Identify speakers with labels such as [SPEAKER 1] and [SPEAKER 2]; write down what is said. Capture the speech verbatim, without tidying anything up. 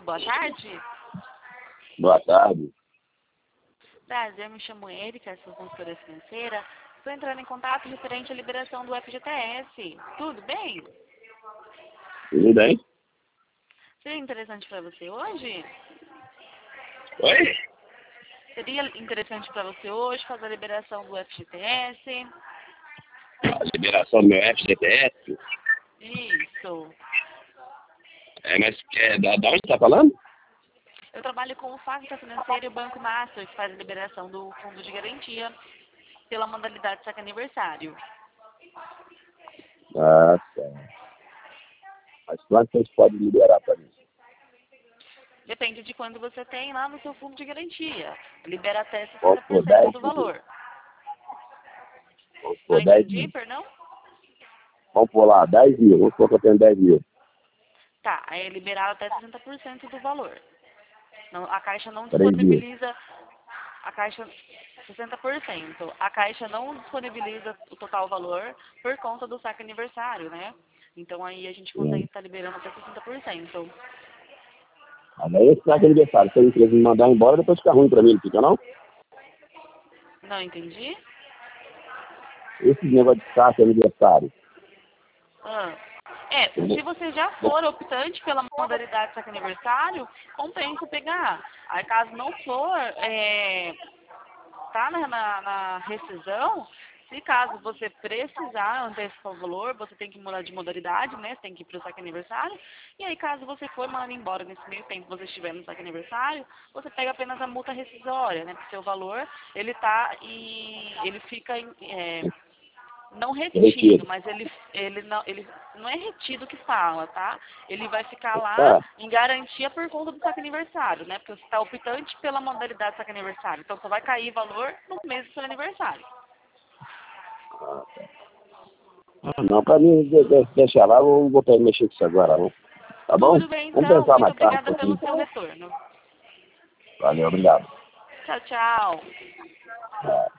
[SPEAKER 1] boa tarde.
[SPEAKER 2] Boa tarde.
[SPEAKER 1] Prazer, me chamo Erika, sou consultora financeira. Estou entrando em contato referente à liberação do F G T S. Tudo bem?
[SPEAKER 2] Tudo bem?
[SPEAKER 1] Seria interessante para você hoje?
[SPEAKER 2] Oi?
[SPEAKER 1] Seria interessante para você hoje fazer a liberação do F G T S?
[SPEAKER 2] A liberação do meu F G T S?
[SPEAKER 1] Isso.
[SPEAKER 2] É, mas é, da, da onde você está falando?
[SPEAKER 1] Eu trabalho com o Facta Financeira e o Banco Master, que faz a liberação do fundo de garantia pela modalidade saque aniversário.
[SPEAKER 2] Ah, tá. Mas quanto vocês podem liberar para mim?
[SPEAKER 1] Depende de quando você tem lá no seu fundo de garantia. Libera até
[SPEAKER 2] Vamos
[SPEAKER 1] sessenta por
[SPEAKER 2] por
[SPEAKER 1] cento
[SPEAKER 2] dez
[SPEAKER 1] do
[SPEAKER 2] mil.
[SPEAKER 1] valor.
[SPEAKER 2] Vamos
[SPEAKER 1] Não
[SPEAKER 2] por dez
[SPEAKER 1] entendi,
[SPEAKER 2] mil.
[SPEAKER 1] perdão?
[SPEAKER 2] Vamos por lá, dez mil. Vamos supor que eu tenho dez mil.
[SPEAKER 1] Tá, aí é liberado até sessenta por cento do valor. Não, a Caixa não
[SPEAKER 2] três mil.
[SPEAKER 1] disponibiliza a Caixa sessenta por cento. A Caixa não disponibiliza o total valor por conta do saque aniversário, né? Então aí a gente consegue
[SPEAKER 2] Hum.
[SPEAKER 1] estar liberando até sessenta por cento.
[SPEAKER 2] Mas aí esse saque aniversário, se a empresa me mandar embora, depois fica ruim para mim, não fica não?
[SPEAKER 1] Não entendi?
[SPEAKER 2] Esse negócio de saque aniversário.
[SPEAKER 1] Ah. É, se você já for optante pela modalidade saque aniversário, compensa pegar. Aí caso não for, é, tá na, na, na rescisão, se caso você precisar antecipar o valor, você tem que mudar de modalidade, né? Você tem que ir para o saque aniversário. E aí, caso você for mandado embora nesse meio tempo que você estiver no saque aniversário, você pega apenas a multa rescisória, né? Porque seu valor, ele tá e ele fica em, é, não retido,
[SPEAKER 2] Retiro.
[SPEAKER 1] mas ele, ele, não, ele não é retido que fala, tá? Ele vai ficar lá
[SPEAKER 2] Tá.
[SPEAKER 1] em garantia por conta do saque aniversário, né? Porque você está optante pela modalidade saque aniversário. Então só vai cair valor no mês do seu aniversário.
[SPEAKER 2] Ah, não, para mim, de- de- deixa lá, eu não vou poder mexer com isso agora, não. Tá bom?
[SPEAKER 1] Tudo bem,
[SPEAKER 2] Vamos
[SPEAKER 1] então.
[SPEAKER 2] pensar
[SPEAKER 1] Muito
[SPEAKER 2] mais tarde um
[SPEAKER 1] obrigada pelo
[SPEAKER 2] pouquinho.
[SPEAKER 1] seu retorno.
[SPEAKER 2] Valeu, obrigado.
[SPEAKER 1] Tchau, tchau.
[SPEAKER 2] É.